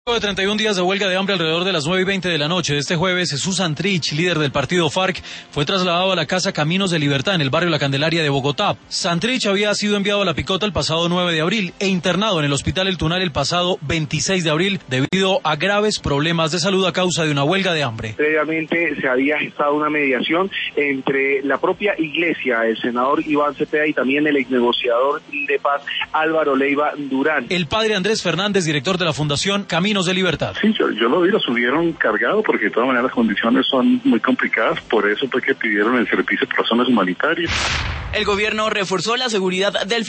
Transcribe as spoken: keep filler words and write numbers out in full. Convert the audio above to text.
De treinta y un días de huelga de hambre alrededor de las nueve y veinte de la noche de este jueves, Jesús Santrich, líder del partido FARC, fue trasladado a la casa Caminos de Libertad en el barrio La Candelaria de Bogotá. Santrich había sido enviado a La Picota el pasado nueve de abril e internado en el Hospital El Tunal el pasado veintiséis de abril debido a graves problemas de salud a causa de una huelga de hambre. Previamente se había gestado una mediación entre la propia iglesia, el senador Iván Cepeda y también el exnegociador de paz Álvaro Leiva Durán. El padre Andrés Fernández, director de la Fundación Caminos de Libertad. Sí, yo, yo lo vi, lo subieron cargado porque de todas maneras las condiciones son muy complicadas, por eso fue que pidieron el servicio de personas humanitarias. El gobierno reforzó la seguridad del